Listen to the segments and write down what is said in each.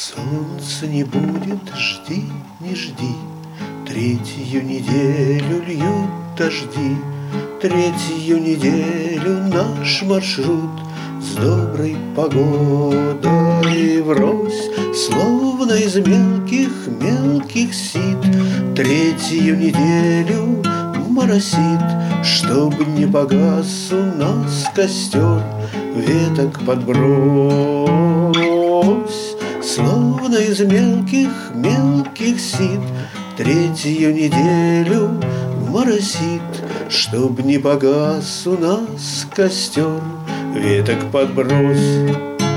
Солнца не будет, жди, не жди. Третью неделю льют дожди. Третью неделю наш маршрут с доброй погодой врозь, словно из мелких сит. Третью неделю моросит, чтоб не погас у нас костер, веток подбрось, словно из мелких сит. Третью неделю моросит, чтоб не погас у нас костер, веток подбрось.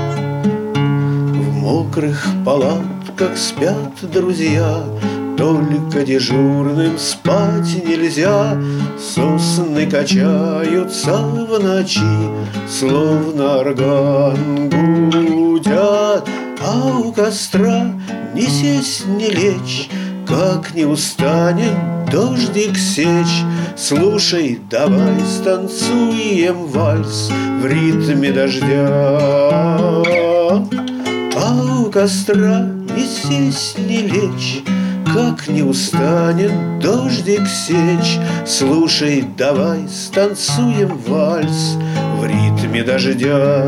В мокрых палатках спят друзья, только дежурным спать нельзя. Сосны качаются в ночи, словно орган гудят, а у костра ни сесть, ни лечь, как не устанет дождик сечь. Слушай, давай станцуем вальс в ритме дождя, а у костра ни сесть, ни лечь, как не устанет дождик сечь. Слушай, давай станцуем вальс в ритме дождя.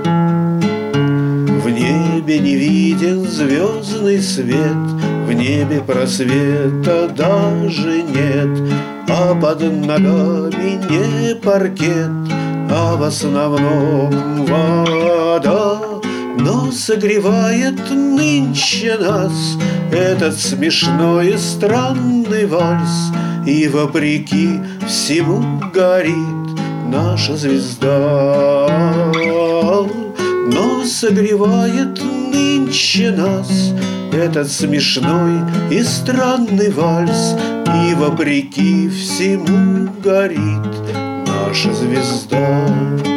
В небе не виден звездный свет, в небе просвета даже нет, а под ногами не паркет, а в основном вода. Но согревает нынче нас этот смешной и странный вальс, и вопреки всему горит наша звезда. Но согревает нынче нас этот смешной и странный вальс, и вопреки всему горит наша звезда.